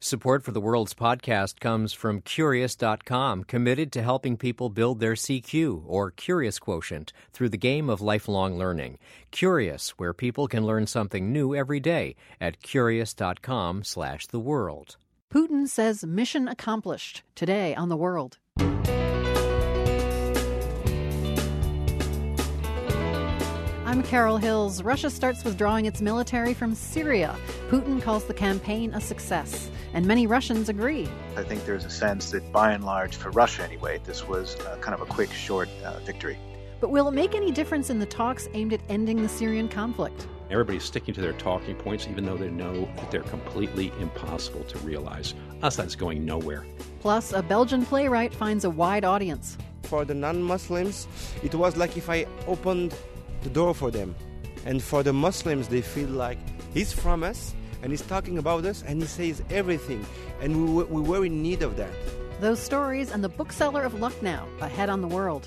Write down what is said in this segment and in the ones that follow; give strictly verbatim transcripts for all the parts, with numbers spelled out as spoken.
Support for the World's Podcast comes from Curious dot com, committed to helping people build their C Q, or Curious Quotient, through the game of lifelong learning. Curious, where people can learn something new every day at Curious dot com slash the world. Putin says mission accomplished today on The World. I'm Carol Hills. Russia starts withdrawing its military from Syria. Putin calls the campaign a success, and many Russians agree. I think there's a sense that, by and large, for Russia anyway, this was uh, kind of a quick, short uh, victory. But will it make any difference in the talks aimed at ending the Syrian conflict? Everybody's sticking to their talking points, even though they know that they're completely impossible to realize. Assad's going nowhere. Plus, a Belgian playwright finds a wide audience. For the non-Muslims, it was like if I opened the door for them. And for the Muslims, they feel like he's from us, and he's talking about us, and he says everything. And we, we were in need of that. Those stories and the bookseller of Lucknow, ahead on The World.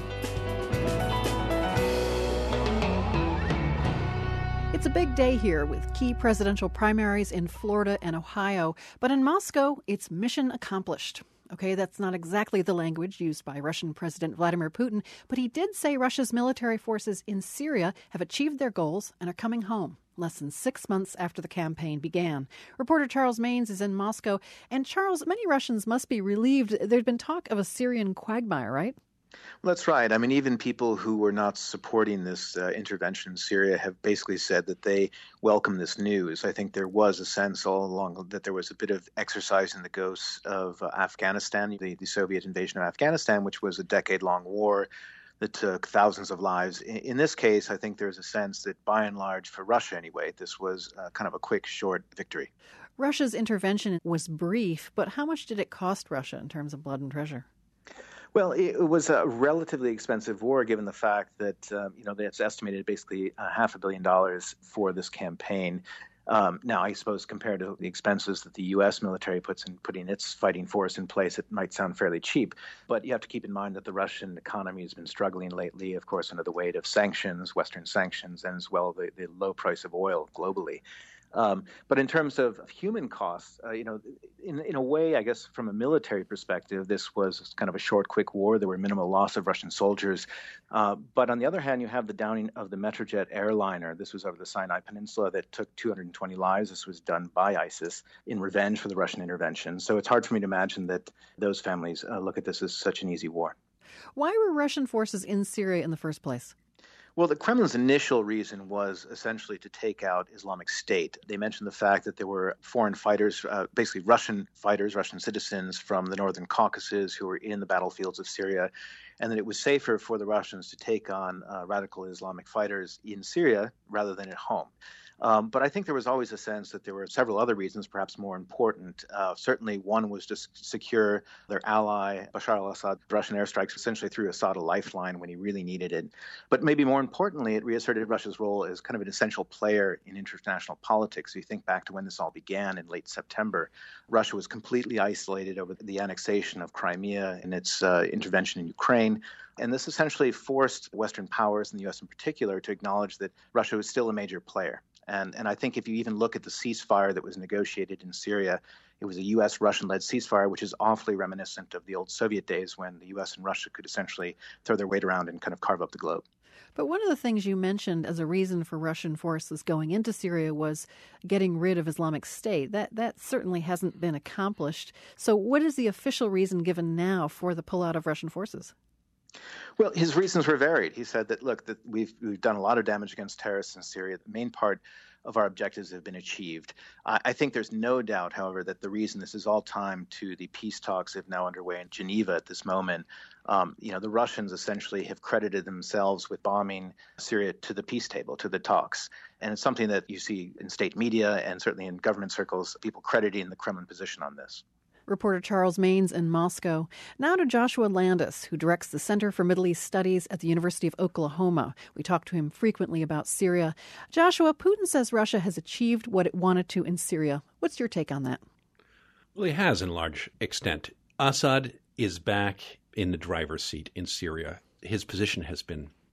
It's a big day here with key presidential primaries in Florida and Ohio. But in Moscow, it's mission accomplished. Okay, that's not exactly the language used by Russian President Vladimir Putin, but he did say Russia's military forces in Syria have achieved their goals and are coming home, less than six months after the campaign began. Reporter Charles Maynes is in Moscow. And Charles, many Russians must be relieved. There's been talk of a Syrian quagmire, right? Well, that's right. I mean, even people who were not supporting this uh, intervention in Syria have basically said that they welcome this news. I think there was a sense all along that there was a bit of exercising the ghosts of uh, Afghanistan, the, the Soviet invasion of Afghanistan, which was a decade-long war that took thousands of lives. In, in this case, I think there's a sense that, by and large, for Russia anyway, this was uh, kind of a quick, short victory. Russia's intervention was brief, but how much did it cost Russia in terms of blood and treasure? Well, it was a relatively expensive war, given the fact that, um, you know, it's estimated basically a half a billion dollars for this campaign. Um, now, I suppose compared to the expenses that the U S military puts in putting its fighting force in place, it might sound fairly cheap. But you have to keep in mind that the Russian economy has been struggling lately, of course, under the weight of sanctions, Western sanctions, and as well the, the low price of oil globally. Um, but in terms of human costs, uh, you know, in, in a way, I guess from a military perspective, this was kind of a short, quick war. There were minimal loss of Russian soldiers. Uh, but on the other hand, you have the downing of the Metrojet airliner. This was over the Sinai Peninsula that took two hundred twenty lives. This was done by ISIS in revenge for the Russian intervention. So it's hard for me to imagine that those families uh, look at this as such an easy war. Why were Russian forces in Syria in the first place? Well, the Kremlin's initial reason was essentially to take out Islamic State. They mentioned the fact that there were foreign fighters, uh, basically Russian fighters, Russian citizens from the northern Caucasus who were in the battlefields of Syria, and that it was safer for the Russians to take on uh, radical Islamic fighters in Syria rather than at home. Um, but I think there was always a sense that there were several other reasons, perhaps more important. Uh, certainly one was to secure their ally, Bashar al-Assad. Russian airstrikes essentially threw Assad a lifeline when he really needed it. But maybe more importantly, it reasserted Russia's role as kind of an essential player in international politics. If you think back to when this all began in late September, Russia was completely isolated over the annexation of Crimea and its uh, intervention in Ukraine. And this essentially forced Western powers, and the U S in particular, to acknowledge that Russia was still a major player. And, and I think if you even look at the ceasefire that was negotiated in Syria, it was a U S-Russian-led ceasefire, which is awfully reminiscent of the old Soviet days when the U S and Russia could essentially throw their weight around and kind of carve up the globe. But one of the things you mentioned as a reason for Russian forces going into Syria was getting rid of Islamic State. That that certainly hasn't been accomplished. So what is the official reason given now for the pullout of Russian forces? Well, his reasons were varied. He said that, look, that we've we've done a lot of damage against terrorists in Syria. The main part of our objectives have been achieved. I, I think there's no doubt, however, that the reason this is all timed to the peace talks that are now underway in Geneva at this moment, um, you know, the Russians essentially have credited themselves with bombing Syria to the peace table, to the talks. And it's something that you see in state media and certainly in government circles, people crediting the Kremlin position on this. Reporter Charles Maynes in Moscow. Now to Joshua Landis, who directs the Center for Middle East Studies at the University of Oklahoma. We talk to him frequently about Syria. Joshua, Putin says Russia has achieved what it wanted to in Syria. What's your take on that? Well, he has in large extent. Assad is back in the driver's seat in Syria. His position has been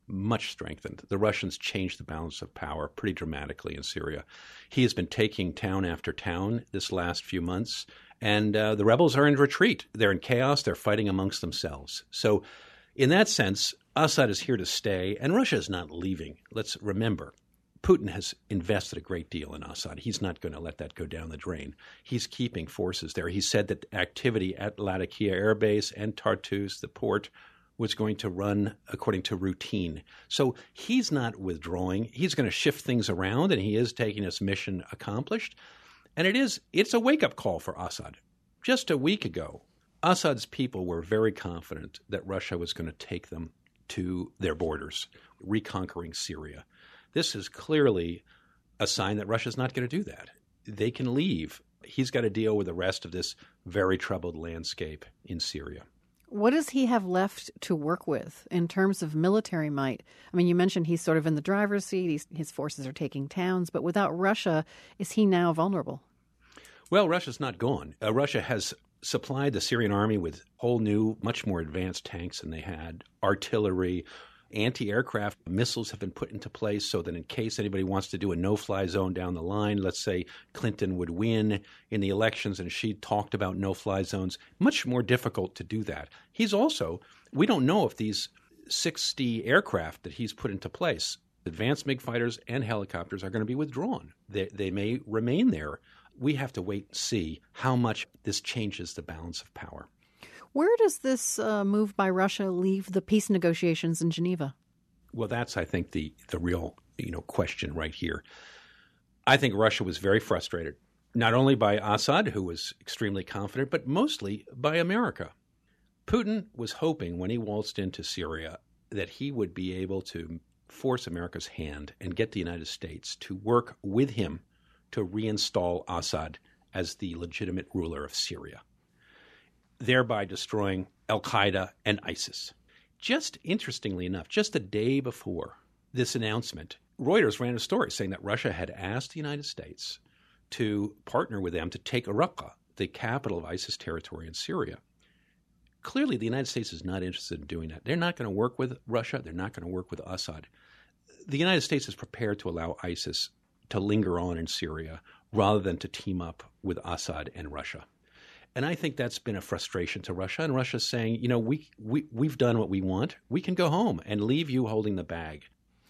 much strengthened. The Russians changed the balance of power pretty dramatically in Syria. He has been taking town after town this last few months, and uh, the rebels are in retreat. They're in chaos. They're fighting amongst themselves. So in that sense, Assad is here to stay, and Russia is not leaving. Let's remember, Putin has invested a great deal in Assad. He's not going to let that go down the drain. He's keeping forces there. He said that activity at Latakia Air Base and Tartus, the port, was going to run according to routine. So he's not withdrawing. He's going to shift things around, and he is taking his mission accomplished. And it is, it's a wake-up call for Assad. Just a week ago, Assad's people were very confident that Russia was going to take them to their borders, reconquering Syria. This is clearly a sign that Russia's not going to do that. They can leave. He's got to deal with the rest of this very troubled landscape in Syria. What does he have left to work with in terms of military might? I mean, you mentioned he's sort of in the driver's seat. He's, his forces are taking towns. But without Russia, is he now vulnerable? Well, Russia's not gone. Uh, Russia has supplied the Syrian army with whole new, much more advanced tanks than they had, artillery, anti-aircraft missiles have been put into place so that in case anybody wants to do a no-fly zone down the line, let's say Clinton would win in the elections and she talked about no-fly zones, much more difficult to do that. He's also, we don't know if these sixty aircraft that he's put into place, advanced MiG fighters and helicopters, are going to be withdrawn. They, they may remain there. We have to wait and see how much this changes the balance of power. Where does this uh, move by Russia leave the peace negotiations in Geneva? Well, that's, I think, the, the real you know question right here. I think Russia was very frustrated, not only by Assad, who was extremely confident, but mostly by America. Putin was hoping when he waltzed into Syria that he would be able to force America's hand and get the United States to work with him to reinstall Assad as the legitimate ruler of Syria, thereby destroying al-Qaeda and ISIS. Just interestingly enough, just the day before this announcement, Reuters ran a story saying that Russia had asked the United States to partner with them to take Raqqa, the capital of ISIS territory in Syria. Clearly, the United States is not interested in doing that. They're not going to work with Russia. They're not going to work with Assad. The United States is prepared to allow ISIS to linger on in Syria rather than to team up with Assad and Russia. And I think that's been a frustration to Russia. And Russia's saying, you know, we, we, we've done what we want. We can go home and leave you holding the bag.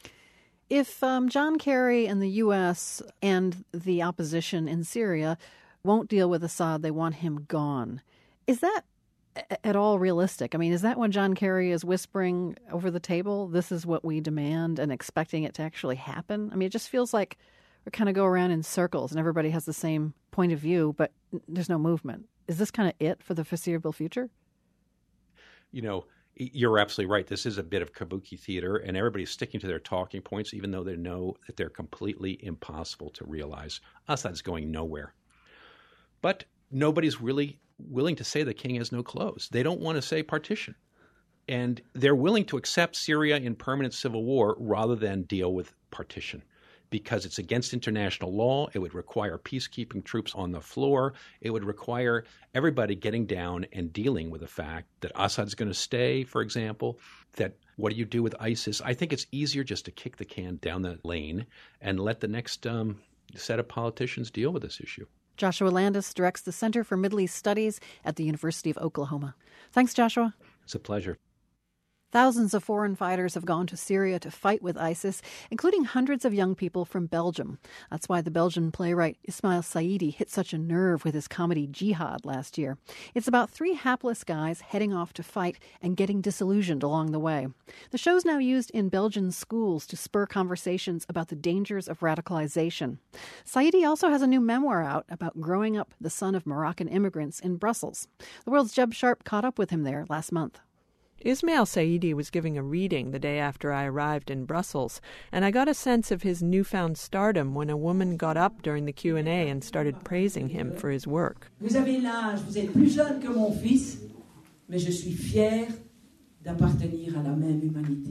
If um, John Kerry and the U S and the opposition in Syria won't deal with Assad, they want him gone, is that at all realistic? I mean, is that when John Kerry is whispering over the table, this is what we demand, and expecting it to actually happen? I mean, it just feels like we kind of go around in circles and everybody has the same point of view, but there's no movement. Is this kind of it for the foreseeable future? You know, you're absolutely right. This is a bit of kabuki theater, and everybody's sticking to their talking points, even though they know that they're completely impossible to realize. Assad's going nowhere. But nobody's really willing to say the king has no clothes. They don't want to say partition. And they're willing to accept Syria in permanent civil war rather than deal with partition, because it's against international law. It would require peacekeeping troops on the floor. It would require everybody getting down and dealing with the fact that Assad's going to stay, for example, that what do you do with ISIS? I think it's easier just to kick the can down the lane and let the next um, set of politicians deal with this issue. Joshua Landis directs the Center for Middle East Studies at the University of Oklahoma. Thanks, Joshua. It's a pleasure. Thousands of foreign fighters have gone to Syria to fight with ISIS, including hundreds of young people from Belgium. That's why the Belgian playwright Ismail Saidi hit such a nerve with his comedy Jihad last year. It's about three hapless guys heading off to fight and getting disillusioned along the way. The show's now used in Belgian schools to spur conversations about the dangers of radicalization. Saidi also has a new memoir out about growing up the son of Moroccan immigrants in Brussels. The World's Jeb Sharp caught up with him there last month. Ismail Saidi was giving a reading the day after I arrived in Brussels, and I got a sense of his newfound stardom when a woman got up during the Q and A and started praising him for his work. Vous avez l'âge, vous êtes plus jeune que mon fils, mais je suis fière d'appartenir à la même humanité.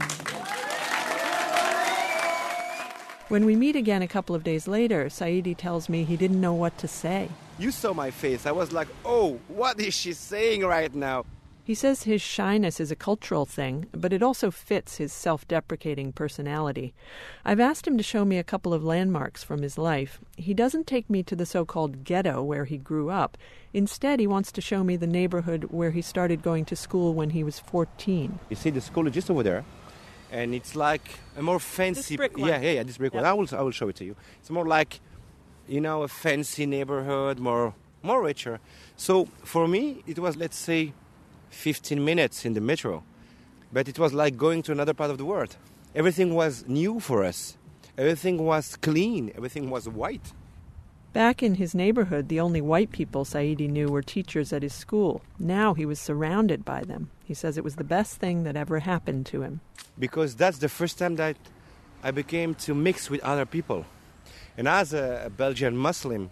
When we meet again a couple of days later, Saidi tells me he didn't know what to say. You saw my face. I was like, oh, what is she saying right now? He says his shyness is a cultural thing, but it also fits his self-deprecating personality. I've asked him to show me a couple of landmarks from his life. He doesn't take me to the so-called ghetto where he grew up. Instead, he wants to show me the neighborhood where he started going to school when he was fourteen. You see the school is just over there, and it's like a more fancy... This brick one. Yeah, yeah, yeah, this brick Yeah. one. I will, I will show it to you. It's more like, you know, a fancy neighborhood, more, more richer. So for me, it was, let's say, fifteen minutes in the metro, but it was like going to another part of the world. Everything was new for us. Everything was clean. Everything was white. Back in his neighborhood, the only white people Saidi knew were teachers at his school. Now he was surrounded by them. He says it was the best thing that ever happened to him. Because that's the first time that I became to mix with other people. And as a, a Belgian Muslim,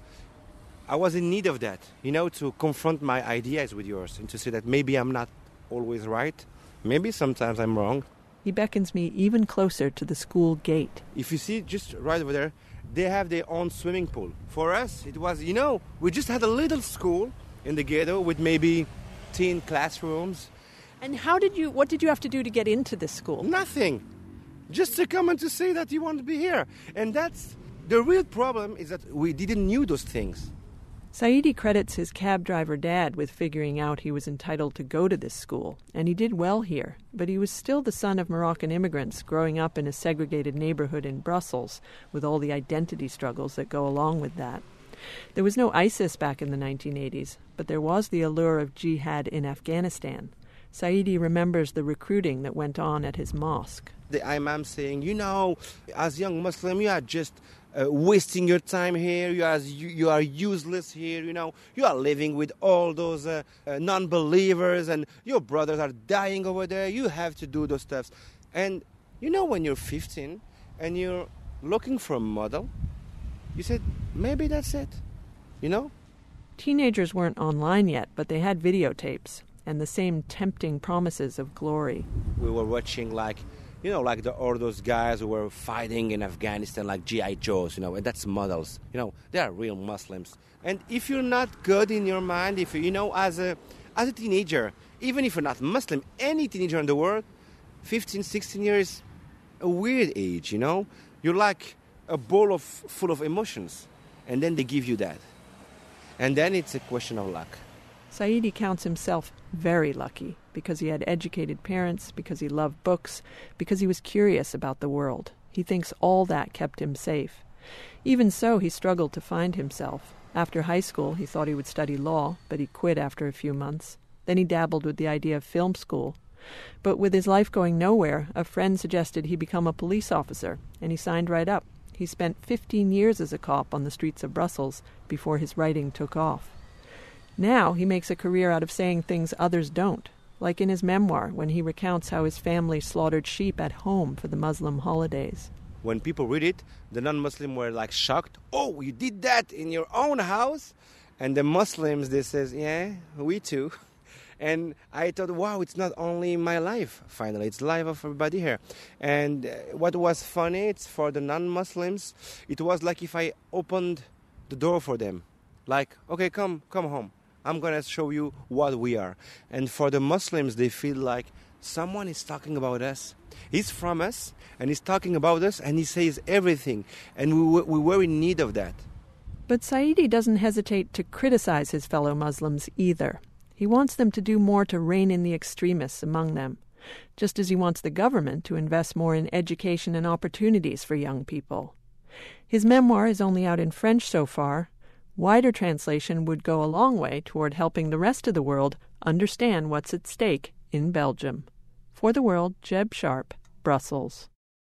I was in need of that, you know, to confront my ideas with yours and to say that maybe I'm not always right. Maybe sometimes I'm wrong. He beckons me even closer to the school gate. If you see just right over there, they have their own swimming pool. For us, it was, you know, we just had a little school in the ghetto with maybe ten classrooms. And how did you, what did you have to do to get into this school? Nothing. Just to come and to say that you want to be here. And that's, the real problem is that we didn't knew those things. Saidi credits his cab driver dad with figuring out he was entitled to go to this school, and he did well here, but he was still the son of Moroccan immigrants growing up in a segregated neighborhood in Brussels, with all the identity struggles that go along with that. There was no ISIS back in the nineteen eighties, but there was the allure of jihad in Afghanistan. Saidi remembers the recruiting that went on at his mosque. The imam saying, you know, as young Muslim, you are just uh, wasting your time here. You are you, you are useless here. You know, you are living with all those uh, uh, non-believers, and your brothers are dying over there. You have to do those stuffs. And you know, when you're fifteen and you're looking for a model, you said maybe that's it. You know. Teenagers weren't online yet, but they had videotapes and the same tempting promises of glory. We were watching like, you know, like the, all those guys who were fighting in Afghanistan, like G I Joes, you know, and that's models. You know, they are real Muslims. And if you're not good in your mind, if you, you know, as a as a teenager, even if you're not Muslim, any teenager in the world, fifteen, sixteen years, a weird age, you know? You're like a bowl of full of emotions, and then they give you that. And then it's a question of luck. Saidi counts himself very lucky because he had educated parents, because he loved books, because he was curious about the world. He thinks all that kept him safe. Even so, he struggled to find himself. After high school, he thought he would study law, but he quit after a few months. Then he dabbled with the idea of film school. But with his life going nowhere, a friend suggested he become a police officer, and he signed right up. He spent fifteen years as a cop on the streets of Brussels before his writing took off. Now he makes a career out of saying things others don't, like in his memoir when he recounts how his family slaughtered sheep at home for the Muslim holidays. When people read it, the non-Muslim were like shocked. Oh, you did that in your own house? And the Muslims, they says, yeah, we too. And I thought, wow, it's not only my life, finally. It's the life of everybody here. And uh, what was funny, it's for the non-Muslims, it was like if I opened the door for them. Like, okay, come, come home. I'm going to show you what we are. And for the Muslims, they feel like someone is talking about us. He's from us, and he's talking about us, and he says everything. And we, we were in need of that. But Saidi doesn't hesitate to criticize his fellow Muslims either. He wants them to do more to rein in the extremists among them, just as he wants the government to invest more in education and opportunities for young people. His memoir is only out in French so far. Wider translation would go a long way toward helping the rest of the world understand what's at stake in Belgium. For The World, Jeb Sharp, Brussels.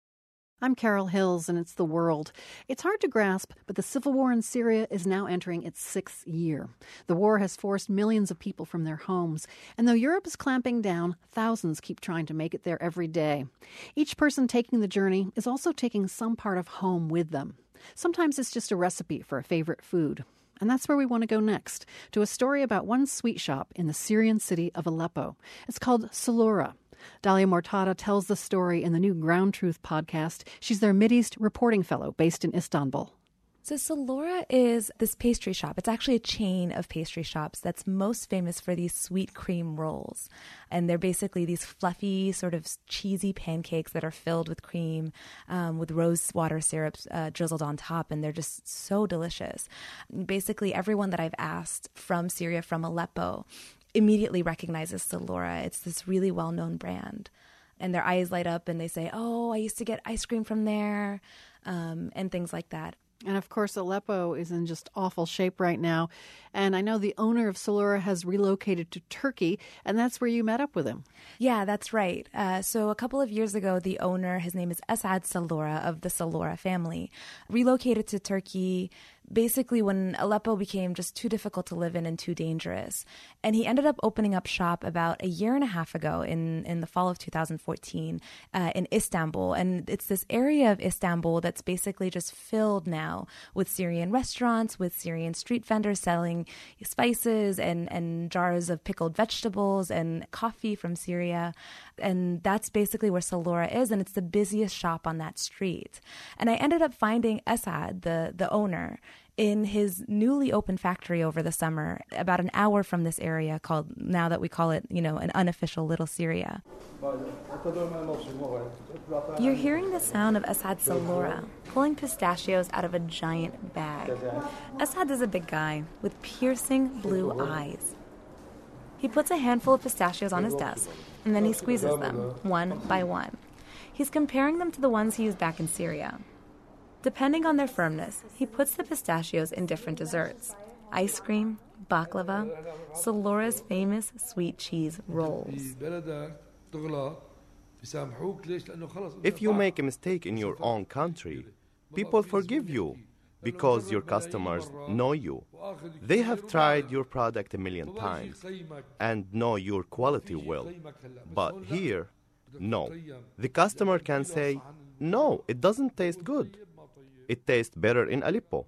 I'm Carol Hills, and it's The World. It's hard to grasp, but the civil war in Syria is now entering its sixth year. The war has forced millions of people from their homes, and though Europe is clamping down, thousands keep trying to make it there every day. Each person taking the journey is also taking some part of home with them. Sometimes it's just a recipe for a favorite food. And that's where we want to go next, to a story about one sweet shop in the Syrian city of Aleppo. It's called Salura. Dalia Mortada tells the story in the new Ground Truth podcast. She's their Mideast reporting fellow based in Istanbul. So Salora is this pastry shop. It's actually a chain of pastry shops that's most famous for these sweet cream rolls. And they're basically these fluffy, sort of cheesy pancakes that are filled with cream, um, with rose water syrup uh, drizzled on top. And they're just so delicious. Basically, everyone that I've asked from Syria, from Aleppo, immediately recognizes Salora. It's this really well-known brand. And their eyes light up and they say, oh, I used to get ice cream from there, um, and things like that. And of course, Aleppo is in just awful shape right now. And I know the owner of Salora has relocated to Turkey, and that's where you met up with him. Yeah, that's right. Uh, so a couple of years ago, the owner, his name is Asad Salora of the Salora family, relocated to Turkey basically when Aleppo became just too difficult to live in and too dangerous. And he ended up opening up shop about a year and a half ago in, in the fall of two thousand fourteen uh, in Istanbul. And it's this area of Istanbul that's basically just filled now with Syrian restaurants, with Syrian street vendors selling spices and, and jars of pickled vegetables and coffee from Syria. And that's basically where Salora is, and it's the busiest shop on that street. And I ended up finding Asad, the, the owner, in his newly opened factory over the summer, about an hour from this area called, now that we call it, you know, an unofficial Little Syria. You're hearing the sound of Asad Salora pulling pistachios out of a giant bag. Asad is a big guy with piercing blue eyes. He puts a handful of pistachios on his desk, and then he squeezes them, one by one. He's comparing them to the ones he used back in Syria. Depending on their firmness, he puts the pistachios in different desserts: ice cream, baklava, Salora's famous sweet cheese rolls. If you make a mistake in your own country, people forgive you because your customers know you. They have tried your product a million times and know your quality well. But here, no. The customer can say, no, it doesn't taste good. It tastes better in Aleppo.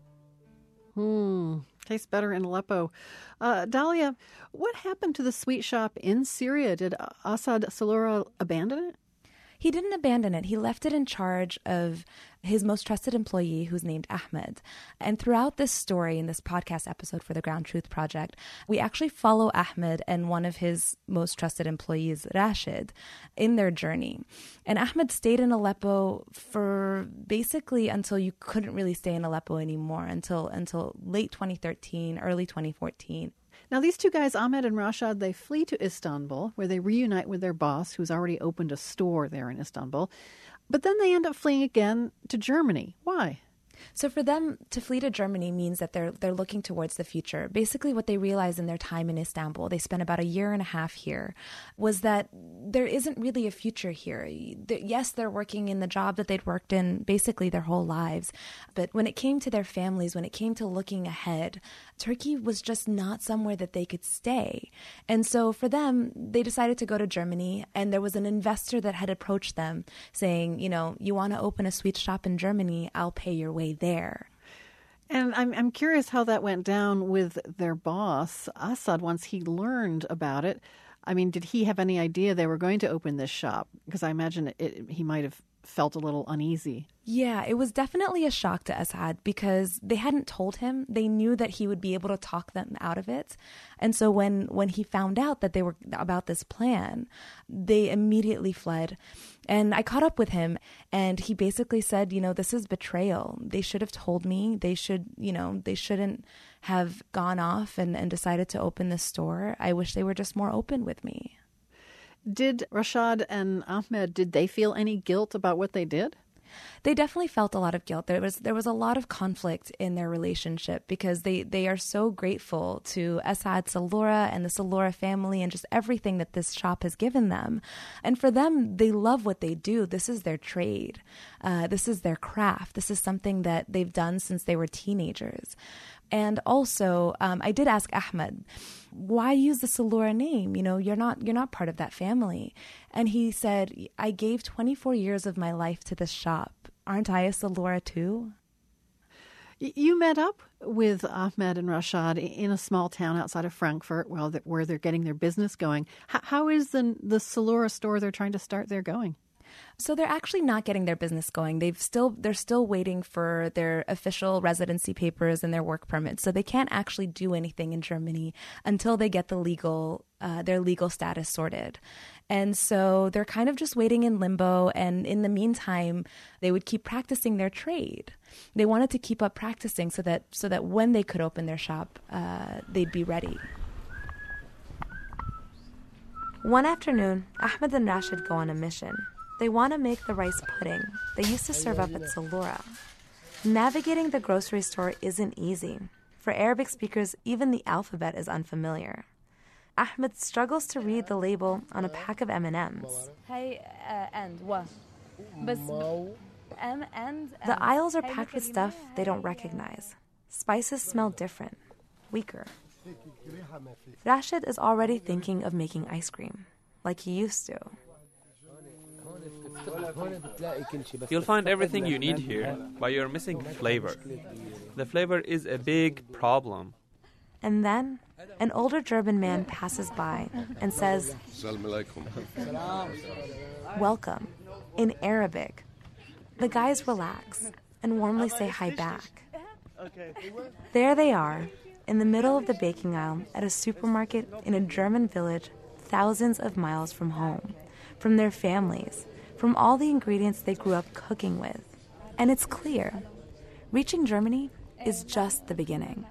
Hmm, tastes better in Aleppo. Uh, Dalia, what happened to the sweet shop in Syria? Did Asad Salora abandon it? He didn't abandon it. He left it in charge of his most trusted employee, who's named Ahmed. And throughout this story, in this podcast episode for the Ground Truth Project, we actually follow Ahmed and one of his most trusted employees, Rashid, in their journey. And Ahmed stayed in Aleppo for basically until you couldn't really stay in Aleppo anymore, until until late twenty thirteen, early twenty fourteen. Now, these two guys, Ahmed and Rashad, they flee to Istanbul, where they reunite with their boss, who's already opened a store there in Istanbul. But then they end up fleeing again to Germany. Why? So for them to flee to Germany means that they're they're looking towards the future. Basically what they realized in their time in Istanbul, they spent about a year and a half here, was that there isn't really a future here. Yes, they're working in the job that they'd worked in basically their whole lives. But when it came to their families, when it came to looking ahead, Turkey was just not somewhere that they could stay. And so for them, they decided to go to Germany, and there was an investor that had approached them saying, you know, you want to open a sweet shop in Germany, I'll pay your way there. And I'm I'm curious how that went down with their boss, Asad, once he learned about it. I mean, did he have any idea they were going to open this shop? Because I imagine it, it, he might have felt a little uneasy. Yeah, it was definitely a shock to Asad because they hadn't told him. They knew that he would be able to talk them out of it. And so when, when he found out that they were about this plan, they immediately fled. And I caught up with him, and he basically said, you know, this is betrayal. They should have told me. They should, you know, they shouldn't have gone off and, and decided to open this store. I wish they were just more open with me. Did Rashad and Ahmed, did they feel any guilt about what they did? They definitely felt a lot of guilt. There was there was a lot of conflict in their relationship because they, they are so grateful to Asad Salora and the Salora family and just everything that this shop has given them. And for them, they love what they do. This is their trade. Uh, this is their craft. This is something that they've done since they were teenagers. And also, um, I did ask Ahmed, why use the Salora name? You know, you're not you're not part of that family. And he said, I gave twenty-four years of my life to this shop. Aren't I a Salora too? You met up with Ahmed and Rashad in a small town outside of Frankfurt where they're, where they're getting their business going. How, how is the, the Salora store they're trying to start there going? So they're actually not getting their business going. They've still they're still waiting for their official residency papers and their work permits. So they can't actually do anything in Germany until they get the legal uh, their legal status sorted. And so they're kind of just waiting in limbo. And in the meantime, they would keep practicing their trade. They wanted to keep up practicing so that so that when they could open their shop, uh, they'd be ready. One afternoon, Ahmed and Rashid go on a mission. They want to make the rice pudding they used to serve up at Salura. Navigating the grocery store isn't easy. For Arabic speakers, even the alphabet is unfamiliar. Ahmed struggles to read the label on a pack of M and M's. Hey, uh, and what? M and the aisles are packed with stuff they don't recognize. Spices smell different, weaker. Rashid is already thinking of making ice cream, like he used to. You'll find everything you need here, but you're missing flavor. The flavor is a big problem. And then, an older German man passes by and says, "Welcome," in Arabic. The guys relax and warmly say hi back. There they are, in the middle of the baking aisle at a supermarket in a German village thousands of miles from home, from their families, from all the ingredients they grew up cooking with. And it's clear, reaching Germany is just the beginning.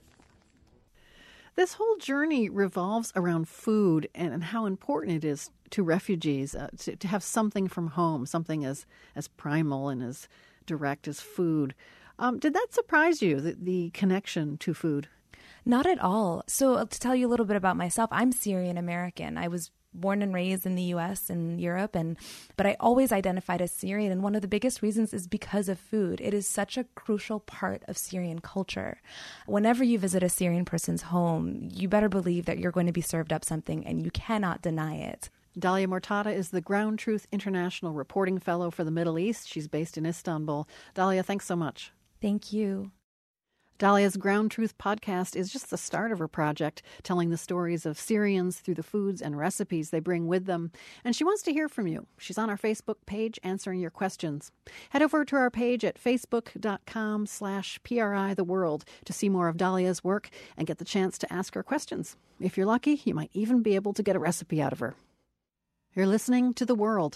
This whole journey revolves around food and, and how important it is to refugees uh, to, to have something from home, something as, as primal and as direct as food. Um, did that surprise you, the, the connection to food? Not at all. So to tell you a little bit about myself, I'm Syrian American. I was born and raised in the U S and Europe, and but I always identified as Syrian. And one of the biggest reasons is because of food. It is such a crucial part of Syrian culture. Whenever you visit a Syrian person's home, you better believe that you're going to be served up something, and you cannot deny it. Dalia Mortada is the Ground Truth International Reporting Fellow for the Middle East. She's based in Istanbul. Dalia, thanks so much. Thank you. Dalia's Ground Truth podcast is just the start of her project, telling the stories of Syrians through the foods and recipes they bring with them. And she wants to hear from you. She's on our Facebook page answering your questions. Head over to our page at facebook.com slash PRI the world to see more of Dalia's work and get the chance to ask her questions. If you're lucky, you might even be able to get a recipe out of her. You're listening to The World.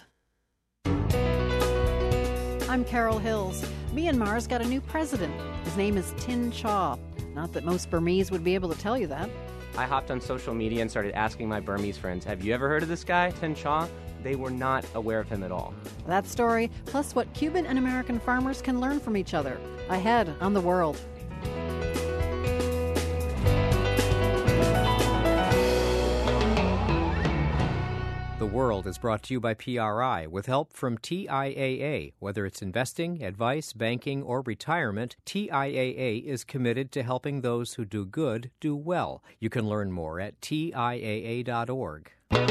I'm Carol Hills. Myanmar's got a new president. His name is Tin Chaw. Not that most Burmese would be able to tell you that. I hopped on social media and started asking my Burmese friends, have you ever heard of this guy, Tin Chaw? They were not aware of him at all. That story, plus what Cuban and American farmers can learn from each other. Ahead on The World. The World is brought to you by P R I with help from T I A A. Whether it's investing, advice, banking, or retirement, T I A A is committed to helping those who do good do well. You can learn more at T I A A dot org.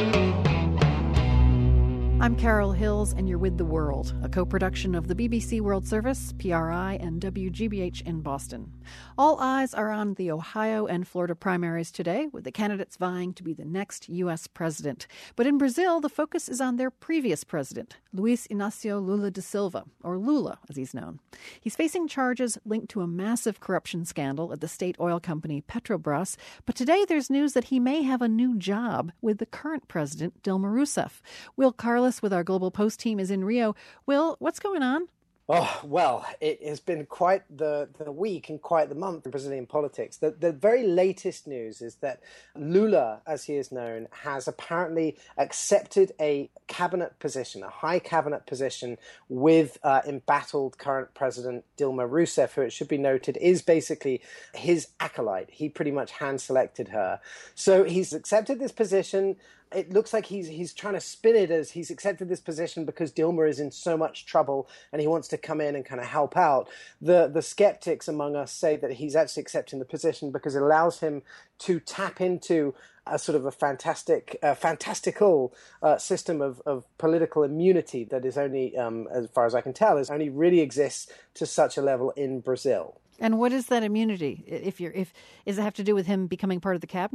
I'm Carol Hills, and you're with The World, a co-production of the B B C World Service, P R I, and W G B H in Boston. All eyes are on the Ohio and Florida primaries today, with the candidates vying to be the next U S president. But in Brazil, the focus is on their previous president, Luiz Inácio Lula da Silva, or Lula, as he's known. He's facing charges linked to a massive corruption scandal at the state oil company Petrobras, but today there's news that he may have a new job with the current president, Dilma Rousseff. Will Carlos with our Global Post team is in Rio. Will, what's going on? Oh, well, it has been quite the, the week and quite the month in Brazilian politics. The, the very latest news is that Lula, as he is known, has apparently accepted a cabinet position, a high cabinet position with uh, embattled current President Dilma Rousseff, who, it should be noted, is basically his acolyte. He pretty much hand-selected her. So he's accepted this position. It looks like he's he's trying to spin it as he's accepted this position because Dilma is in so much trouble and he wants to come in and kind of help out. The the skeptics among us say that he's actually accepting the position because it allows him to tap into a sort of a fantastic, uh, fantastical uh, system of, of political immunity that is only, um, as far as I can tell, is only really exists to such a level in Brazil. And what is that immunity? If you're, if does it have to do with him becoming part of the cabinet?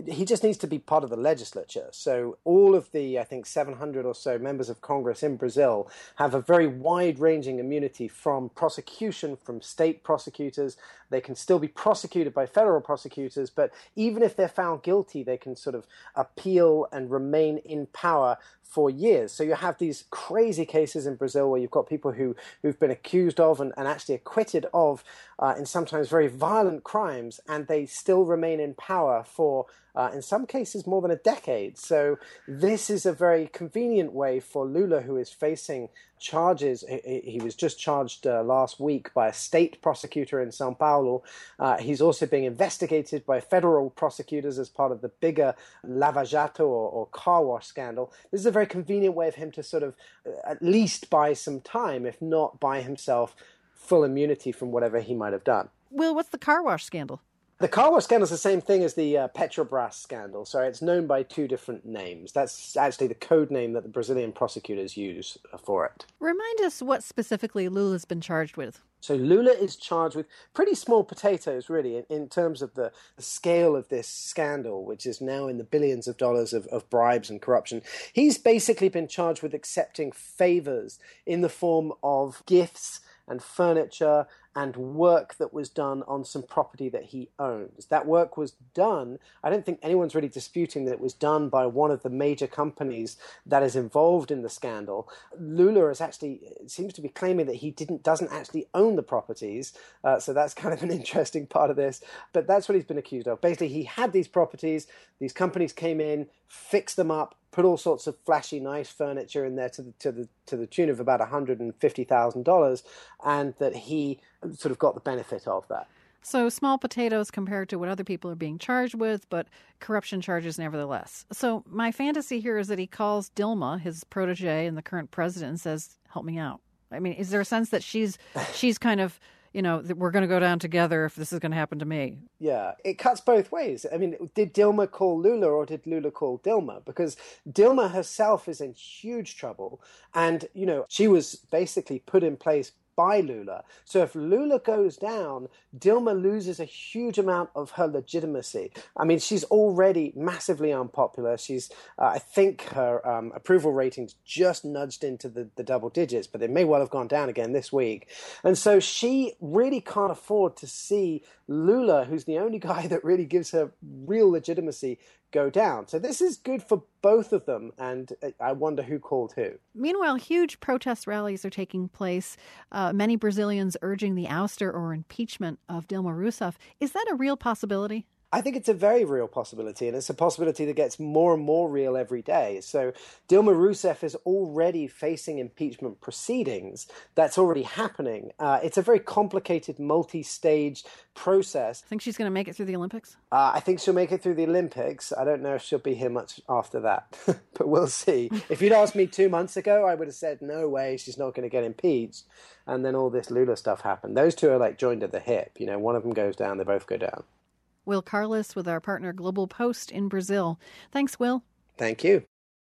he just needs to be part of the legislature. So all of the, I think, seven hundred or so members of Congress in Brazil have a very wide-ranging immunity from prosecution, from state prosecutors. They can still be prosecuted by federal prosecutors, but even if they're found guilty, they can sort of appeal and remain in power for years. So you have these crazy cases in Brazil where you've got people who, who've been accused of and, and actually acquitted of, uh, in sometimes very violent crimes, and they still remain in power for, uh, in some cases, more than a decade. So this is a very convenient way for Lula, who is facing charges. He, he was just charged uh, last week by a state prosecutor in Sao Paulo. Uh, he's also being investigated by federal prosecutors as part of the bigger Lava Jato or, or car wash scandal. This is a very convenient way of him to sort of uh, at least buy some time, if not buy himself full immunity from whatever he might have done. Will, what's the car wash scandal? The car wash scandal is the same thing as the uh, Petrobras scandal. So it's known by two different names. That's actually the code name that the Brazilian prosecutors use for it. Remind us what specifically Lula's been charged with. So Lula is charged with pretty small potatoes, really, in, in terms of the, the scale of this scandal, which is now in the billions of dollars of, of bribes and corruption. He's basically been charged with accepting favors in the form of gifts and furniture and work that was done on some property that he owns. That work was done, I don't think anyone's really disputing that it was done by one of the major companies that is involved in the scandal. Lula is actually, it seems to be claiming that he didn't doesn't actually own the properties, uh, so that's kind of an interesting part of this, but that's what he's been accused of. Basically, he had these properties, these companies came in, fixed them up, put all sorts of flashy, nice furniture in there to the to the to the tune of about one hundred fifty thousand dollars, and that he sort of got the benefit of that. So small potatoes compared to what other people are being charged with, but corruption charges nevertheless. So my fantasy here is that he calls Dilma, his protege and the current president, and says, "Help me out." I mean, is there a sense that she's she's kind of, you know, that we're going to go down together if this is going to happen to me? Yeah, it cuts both ways. I mean, did Dilma call Lula or did Lula call Dilma? Because Dilma herself is in huge trouble. And, you know, she was basically put in place by Lula. So if Lula goes down, Dilma loses a huge amount of her legitimacy. I mean, she's already massively unpopular. She's, uh, I think her um, approval ratings just nudged into the, the double digits, but they may well have gone down again this week. And so she really can't afford to see Lula, who's the only guy that really gives her real legitimacy, go down. So this is good for both of them, and I wonder who called who. Meanwhile, huge protest rallies are taking place, uh, many Brazilians urging the ouster or impeachment of Dilma Rousseff. Is that a real possibility? I think it's a very real possibility, and it's a possibility that gets more and more real every day. So Dilma Rousseff is already facing impeachment proceedings. That's already happening. Uh, it's a very complicated, multi-stage process. Think she's going to make it through the Olympics? Uh, I think she'll make it through the Olympics. I don't know if she'll be here much after that, but we'll see. If you'd asked me two months ago, I would have said, no way, she's not going to get impeached. And then all this Lula stuff happened. Those two are like joined at the hip. You know, one of them goes down, they both go down. Will Carlos with our partner Global Post in Brazil. Thanks, Will. Thank you.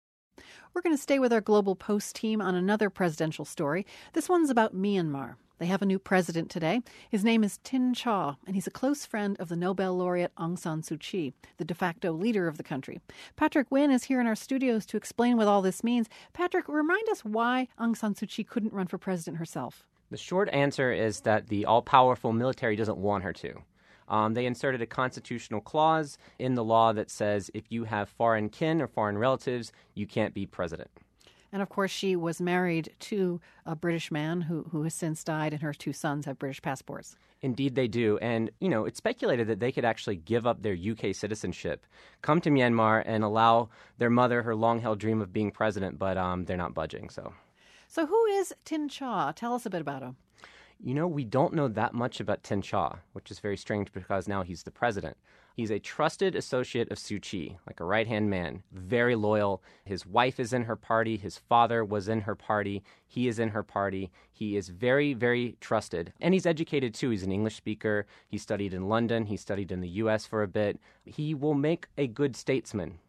We're going to stay with our Global Post team on another presidential story. This one's about Myanmar. They have a new president today. His name is Tin Chaw, and he's a close friend of the Nobel laureate Aung San Suu Kyi, the de facto leader of the country. Patrick Wynn is here in our studios to explain what all this means. Patrick, remind us why Aung San Suu Kyi couldn't run for president herself. The short answer is that the all-powerful military doesn't want her to. Um, they inserted a constitutional clause in the law that says if you have foreign kin or foreign relatives, you can't be president. And, of course, she was married to a British man who, who has since died, and her two sons have British passports. Indeed, they do. And, you know, it's speculated that they could actually give up their U K citizenship, come to Myanmar, and allow their mother her long-held dream of being president, but um, they're not budging. So, So who is Tin Chaw? Tell us a bit about him. You know, we don't know that much about Tin Chaw, which is very strange because now he's the president. He's a trusted associate of Suu Kyi, like a right-hand man, very loyal. His wife is in her party. His father was in her party. He is in her party. He is very, very trusted. And he's educated, too. He's an English speaker. He studied in London. He studied in the U S for a bit. He will make a good statesman.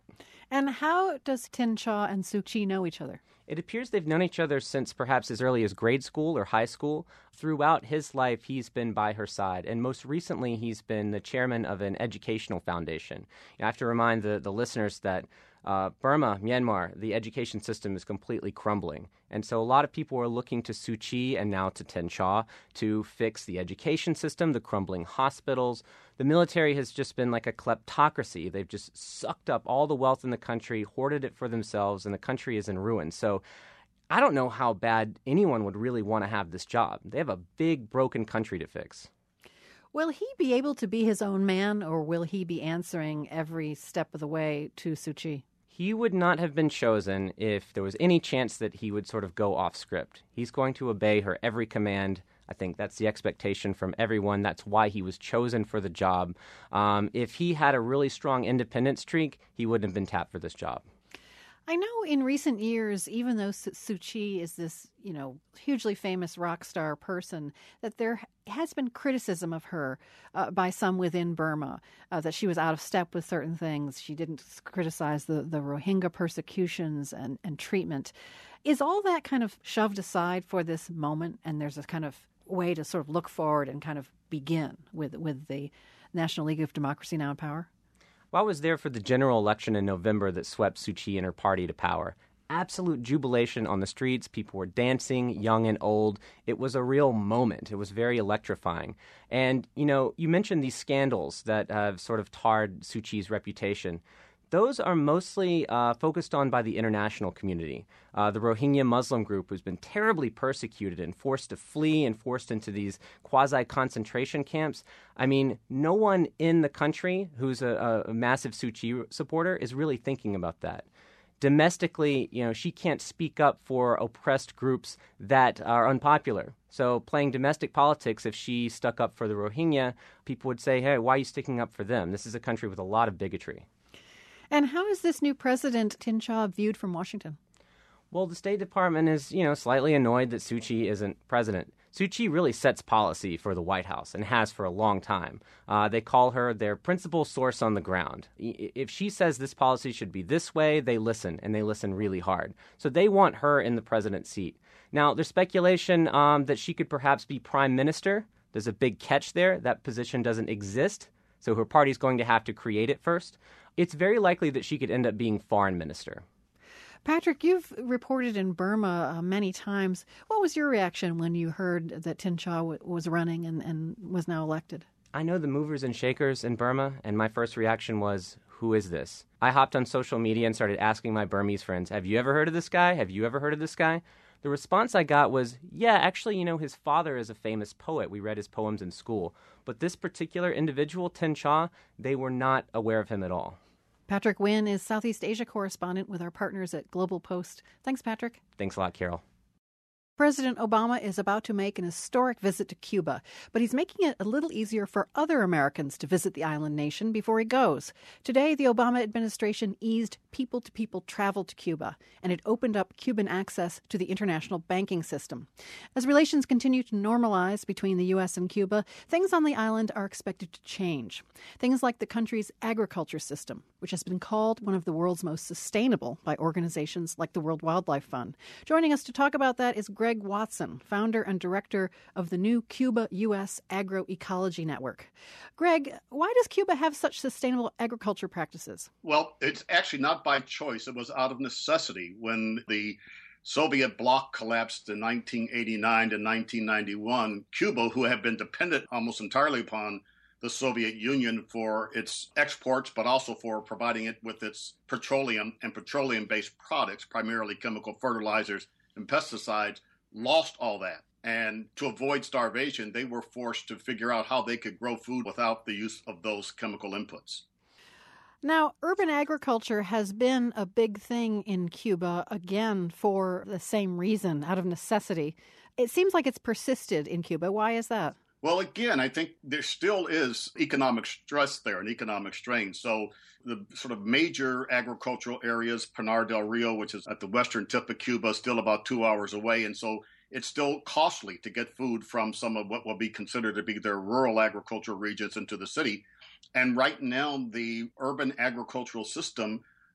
And how does Tin Sha and Suu Kyi know each other? It appears they've known each other since perhaps as early as grade school or high school. Throughout his life, he's been by her side, and most recently, he's been the chairman of an educational foundation. I have to remind the, the listeners that uh, Burma, Myanmar, the education system is completely crumbling. And so a lot of people are looking to Suu Kyi and now to Tin Sha to fix the education system, the crumbling hospitals. The military has just been like a kleptocracy. They've just sucked up all the wealth in the country, hoarded it for themselves, and the country is in ruin. So I don't know how bad anyone would really want to have this job. They have a big, broken country to fix. Will he be able to be his own man, or will he be answering every step of the way to Suu Kyi? He would not have been chosen if there was any chance that he would sort of go off script. He's going to obey her every command. I think that's the expectation from everyone. That's why he was chosen for the job. Um, if he had a really strong independent streak, he wouldn't have been tapped for this job. I know in recent years, even though Suu Kyi is this, you know, hugely famous rock star person, that there has been criticism of her uh, by some within Burma, uh, that she was out of step with certain things. She didn't criticize the, the Rohingya persecutions and, and treatment. Is all that kind of shoved aside for this moment, and there's a kind of way to sort of look forward and kind of begin with, with the National League of Democracy Now! In Power? Well, I was there for the general election in November that swept Suu Kyi and her party to power. Absolute jubilation on the streets. People were dancing, young and old. It was a real moment. It was very electrifying. And, you know, you mentioned these scandals that have sort of tarred Suu Kyi's reputation. Those are mostly uh, focused on by the international community. Uh, the Rohingya Muslim group who's been terribly persecuted and forced to flee and forced into these quasi-concentration camps. I mean, no one in the country who's a, a massive Suu Kyi supporter is really thinking about that. Domestically, you know, she can't speak up for oppressed groups that are unpopular. So playing domestic politics, if she stuck up for the Rohingya, people would say, hey, why are you sticking up for them? This is a country with a lot of bigotry. And how is this new president, Tin Sha, viewed from Washington? Well, the State Department is, you know, slightly annoyed that Suu Kyi isn't president. Suu Kyi really sets policy for the White House and has for a long time. Uh, they call her their principal source on the ground. If she says this policy should be this way, they listen, and they listen really hard. So they want her in the president's seat. Now, there's speculation um, that she could perhaps be prime minister. There's a big catch there. That position doesn't exist, so her party's going to have to create it first. It's very likely that she could end up being foreign minister. Patrick, you've reported in Burma uh, many times. What was your reaction when you heard that Tin Sha w- was running and, and was now elected? I know the movers and shakers in Burma, and my first reaction was, who is this? I hopped on social media and started asking my Burmese friends, have you ever heard of this guy? Have you ever heard of this guy? The response I got was, yeah, actually, you know, his father is a famous poet. We read his poems in school. But this particular individual, Tin Sha, they were not aware of him at all. Patrick Wynn is Southeast Asia correspondent with our partners at Global Post. Thanks, Patrick. Thanks a lot, Carol. President Obama is about to make an historic visit to Cuba, but he's making it a little easier for other Americans to visit the island nation before he goes. Today, the Obama administration eased people-to-people travel to Cuba, and it opened up Cuban access to the international banking system. As relations continue to normalize between the U S and Cuba, things on the island are expected to change. Things like the country's agriculture system, which has been called one of the world's most sustainable by organizations like the World Wildlife Fund. Joining us to talk about that is Greg Watson, founder and director of the new Cuba-U S Agroecology Network. Greg, why does Cuba have such sustainable agriculture practices? Well, it's actually not by choice. It was out of necessity. When the Soviet bloc collapsed in nineteen eighty-nine to nineteen ninety-one, Cuba, who had been dependent almost entirely upon the Soviet Union for its exports, but also for providing it with its petroleum and petroleum-based products, primarily chemical fertilizers and pesticides, lost all that. And to avoid starvation, they were forced to figure out how they could grow food without the use of those chemical inputs. Now, urban agriculture has been a big thing in Cuba, again, for the same reason, out of necessity. It seems like it's persisted in Cuba. Why is that? Well, again, I think there still is economic stress there and economic strain. So the sort of major agricultural areas, Pinar del Rio, which is at the western tip of Cuba, still about two hours away. And so it's still costly to get food from some of what will be considered to be their rural agricultural regions into the city. And right now, the urban agricultural system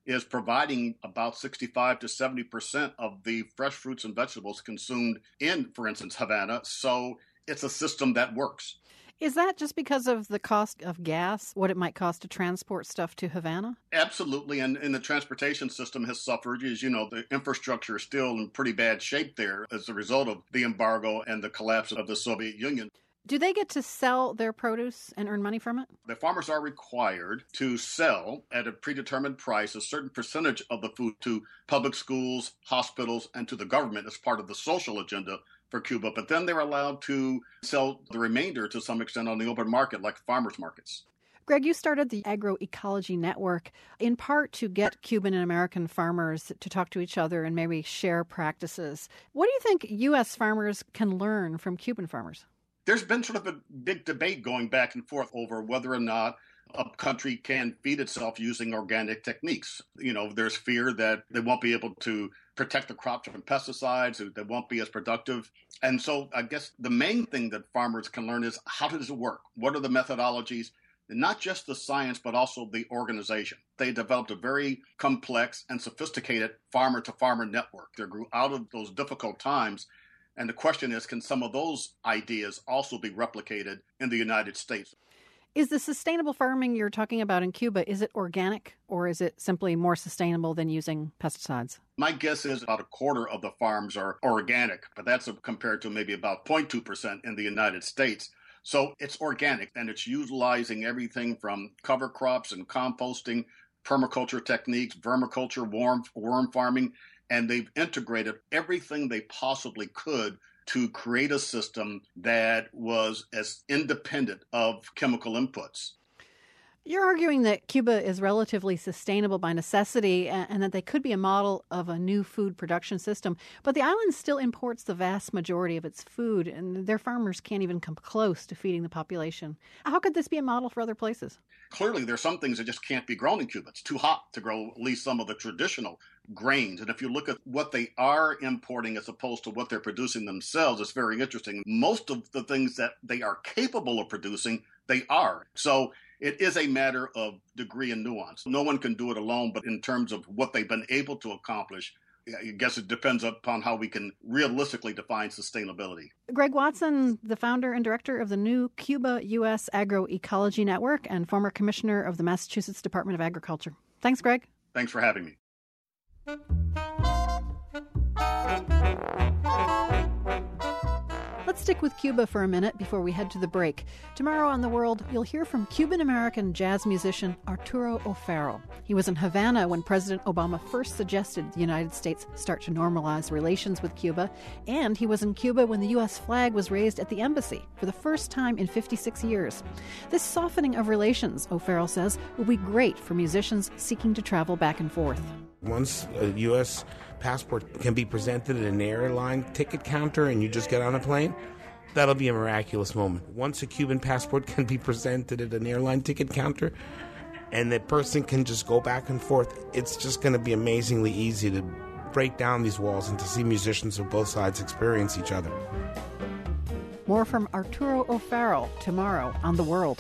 is providing about sixty-five to seventy percent of the fresh fruits and vegetables consumed in, for instance, Havana. So it's a system that works. Is that just because of the cost of gas, what it might cost to transport stuff to Havana? Absolutely. And, and the transportation system has suffered. As you know, the infrastructure is still in pretty bad shape there as a result of the embargo and the collapse of the Soviet Union. Do they get to sell their produce and earn money from it? The farmers are required to sell at a predetermined price a certain percentage of the food to public schools, hospitals, and to the government as part of the social agenda for Cuba. But then they're allowed to sell the remainder to some extent on the open market, like farmers markets. Greg, you started the Agroecology Network in part to get Cuban and American farmers to talk to each other and maybe share practices. What do you think U S farmers can learn from Cuban farmers? There's been sort of a big debate going back and forth over whether or not a country can feed itself using organic techniques. You know, there's fear that they won't be able to protect the crops from pesticides, they won't be as productive. And so I guess the main thing that farmers can learn is how does it work? What are the methodologies? Not just the science, but also the organization. They developed a very complex and sophisticated farmer-to-farmer network. They grew out of those difficult times. And the question is, can some of those ideas also be replicated in the United States? Is the sustainable farming you're talking about in Cuba, is it organic or is it simply more sustainable than using pesticides? My guess is about a quarter of the farms are organic, but that's compared to maybe about zero point two percent in the United States. So it's organic, and it's utilizing everything from cover crops and composting, permaculture techniques, vermiculture, worm, worm farming, and they've integrated everything they possibly could to create a system that was as independent of chemical inputs. You're arguing that Cuba is relatively sustainable by necessity and, and that they could be a model of a new food production system. But the island still imports the vast majority of its food, and their farmers can't even come close to feeding the population. How could this be a model for other places? Clearly, there's some things that just can't be grown in Cuba. It's too hot to grow at least some of the traditional grains. And if you look at what they are importing as opposed to what they're producing themselves, it's very interesting. Most of the things that they are capable of producing, they are. So it is a matter of degree and nuance. No one can do it alone, but in terms of what they've been able to accomplish, I guess it depends upon how we can realistically define sustainability. Greg Watson, the founder and director of the new Cuba U S Agroecology Network and former commissioner of the Massachusetts Department of Agriculture. Thanks, Greg. Thanks for having me. Let's stick with Cuba for a minute before we head to the break. Tomorrow on The World, you'll hear from Cuban-American jazz musician Arturo O'Farrill. He was in Havana when President Obama first suggested the United States start to normalize relations with Cuba, and he was in Cuba when the U S flag was raised at the embassy for the first time in fifty-six years. This softening of relations, O'Farrill says, will be great for musicians seeking to travel back and forth. Once a U S passport can be presented at an airline ticket counter and you just get on a plane, that'll be a miraculous moment. Once a Cuban passport can be presented at an airline ticket counter and the person can just go back and forth, it's just going to be amazingly easy to break down these walls and to see musicians of both sides experience each other. More from Arturo O'Farrill tomorrow on The World.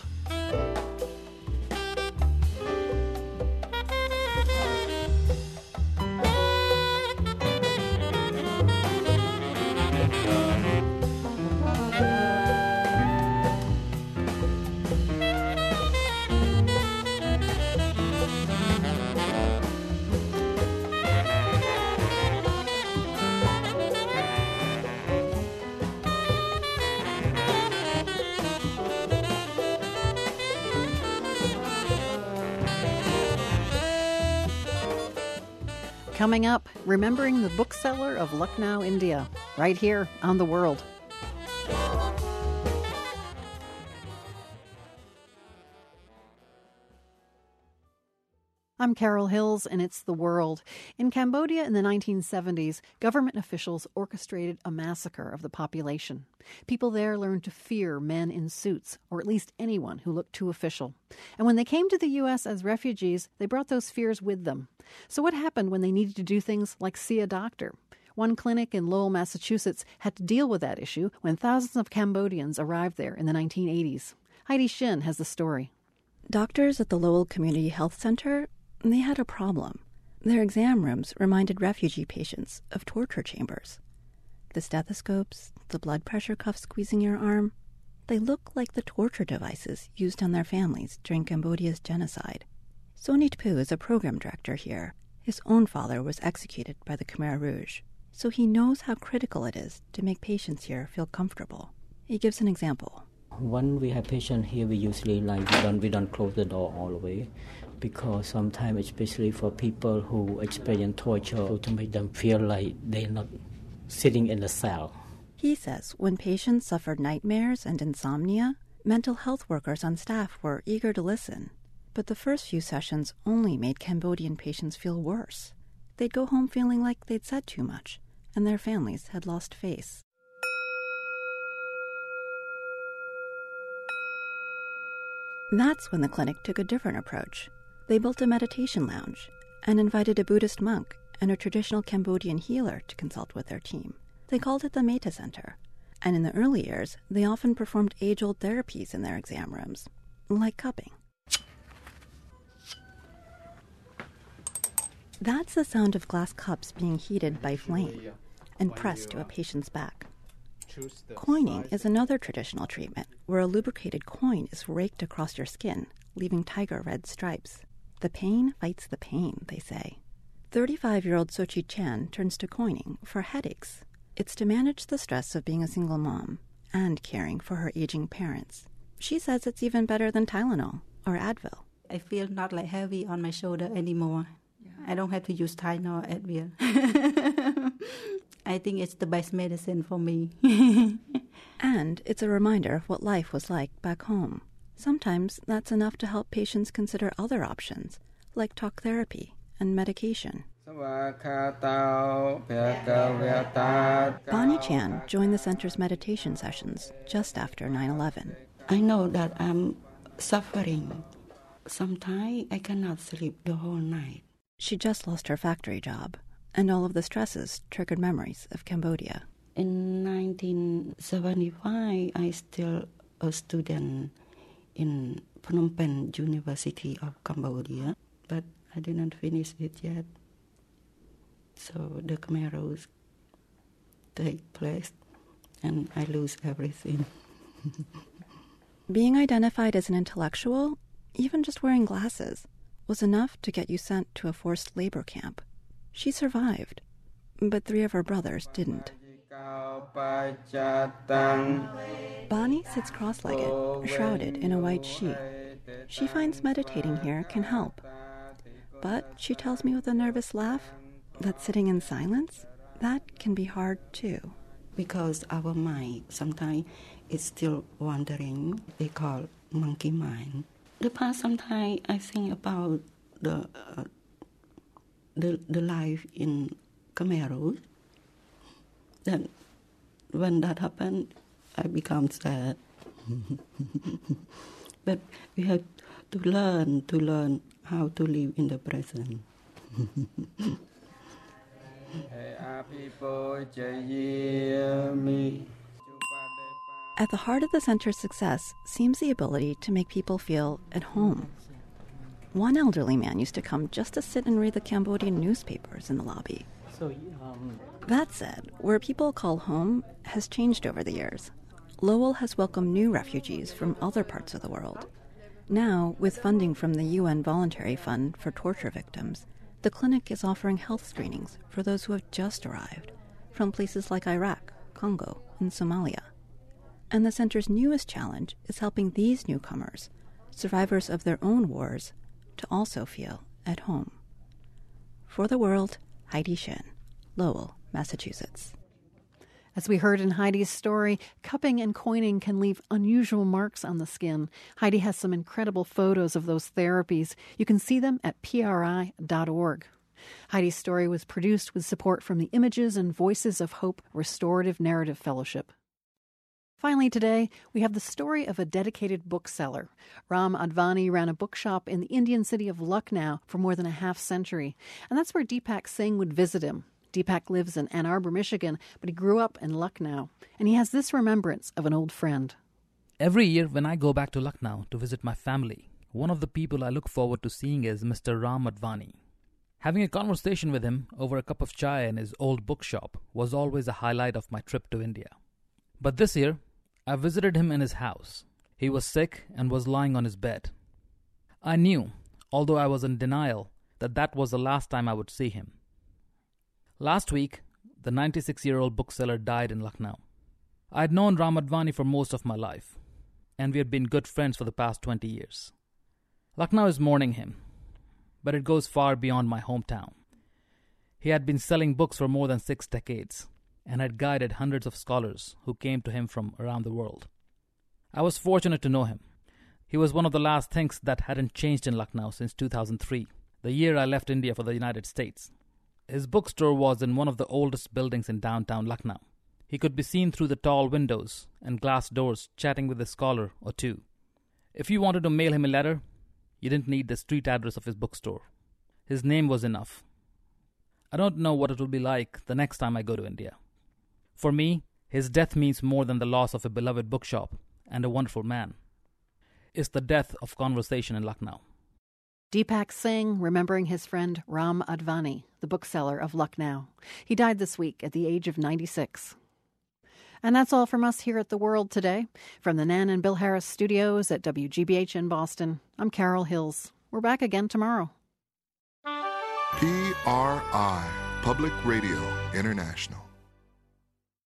Coming up, remembering the bookseller of Lucknow, India, right here on The World. I'm Carol Hills, and it's The World. In Cambodia in the nineteen seventies, government officials orchestrated a massacre of the population. People there learned to fear men in suits, or at least anyone who looked too official. And when they came to the U S as refugees, they brought those fears with them. So what happened when they needed to do things like see a doctor? One clinic in Lowell, Massachusetts, had to deal with that issue when thousands of Cambodians arrived there in the nineteen eighties. Heidi Shin has the story. Doctors at the Lowell Community Health Center, they had a problem. Their exam rooms reminded refugee patients of torture chambers. The stethoscopes, the blood pressure cuff squeezing your arm, they look like the torture devices used on their families during Cambodia's genocide. Sonit Pu is a program director here. His own father was executed by the Khmer Rouge, so he knows how critical it is to make patients here feel comfortable. He gives an example. When we have patients here, we usually like we don't we don't close the door all the way, because sometimes, especially for people who experience torture, to make them feel like they're not sitting in a cell. He says when patients suffered nightmares and insomnia, mental health workers on staff were eager to listen. But the first few sessions only made Cambodian patients feel worse. They'd go home feeling like they'd said too much, and their families had lost face. That's when the clinic took a different approach. They built a meditation lounge and invited a Buddhist monk and a traditional Cambodian healer to consult with their team. They called it the Metta Center. And in the early years, they often performed age-old therapies in their exam rooms, like cupping. That's the sound of glass cups being heated by flame and pressed to a patient's back. Coining is another traditional treatment where a lubricated coin is raked across your skin, leaving tiger red stripes. The pain fights the pain, they say. thirty-five-year-old Sochi Chan turns to coining for headaches. It's to manage the stress of being a single mom and caring for her aging parents. She says it's even better than Tylenol or Advil. I feel not like heavy on my shoulder anymore. Yeah. I don't have to use Tylenol or Advil. I think it's the best medicine for me. And it's a reminder of what life was like back home. Sometimes that's enough to help patients consider other options, like talk therapy and medication. Bonnie Chan joined the center's meditation sessions just after nine eleven. I know that I'm suffering. Sometimes I cannot sleep the whole night. She just lost her factory job, and all of the stresses triggered memories of Cambodia. In nineteen seventy-five, I still a student in Phnom Penh University of Cambodia, but I didn't finish it yet. So the Khmer Rouge take place, and I lose everything. Being identified as an intellectual, even just wearing glasses, was enough to get you sent to a forced labor camp. She survived, but three of her brothers didn't. Bonnie sits cross-legged, shrouded in a white sheet. She finds meditating here can help. But she tells me with a nervous laugh that sitting in silence, that can be hard too. Because our mind sometimes is still wandering. They call monkey mind. The past sometimes I think about the uh, the the life in Khmer Rouge. Then when that happened, I become sad. But we have to learn to learn how to live in the present. At the heart of the center's success seems the ability to make people feel at home. One elderly man used to come just to sit and read the Cambodian newspapers in the lobby. So, um... That said, where people call home has changed over the years. Lowell has welcomed new refugees from other parts of the world. Now, with funding from the U N Voluntary Fund for Torture Victims, the clinic is offering health screenings for those who have just arrived from places like Iraq, Congo, and Somalia. And the center's newest challenge is helping these newcomers, survivors of their own wars, to also feel at home. For the World, Heidi Shin, Lowell, Massachusetts. As we heard in Heidi's story, cupping and coining can leave unusual marks on the skin. Heidi has some incredible photos of those therapies. You can see them at P R I dot org. Heidi's story was produced with support from the Images and Voices of Hope Restorative Narrative Fellowship. Finally today, we have the story of a dedicated bookseller. Ram Advani ran a bookshop in the Indian city of Lucknow for more than a half century, and that's where Deepak Singh would visit him. Deepak lives in Ann Arbor, Michigan, but he grew up in Lucknow, and he has this remembrance of an old friend. Every year when I go back to Lucknow to visit my family, one of the people I look forward to seeing is Mister Ram Advani. Having a conversation with him over a cup of chai in his old bookshop was always a highlight of my trip to India. But this year, I visited him in his house. He was sick and was lying on his bed. I knew, although I was in denial, that that was the last time I would see him. Last week, the ninety-six-year-old bookseller died in Lucknow. I had known Ram Advani for most of my life, and we had been good friends for the past twenty years. Lucknow is mourning him, but it goes far beyond my hometown. He had been selling books for more than six decades and had guided hundreds of scholars who came to him from around the world. I was fortunate to know him. He was one of the last things that hadn't changed in Lucknow since two thousand three, the year I left India for the United States. His bookstore was in one of the oldest buildings in downtown Lucknow. He could be seen through the tall windows and glass doors chatting with a scholar or two. If you wanted to mail him a letter, you didn't need the street address of his bookstore. His name was enough. I don't know what it will be like the next time I go to India. For me, his death means more than the loss of a beloved bookshop and a wonderful man. It's the death of conversation in Lucknow. Deepak Singh remembering his friend Ram Advani, the bookseller of Lucknow. He died this week at the age of ninety-six. And that's all from us here at The World today. From the Nan and Bill Harris studios at W G B H in Boston, I'm Carol Hills. We're back again tomorrow. P R I, Public Radio International.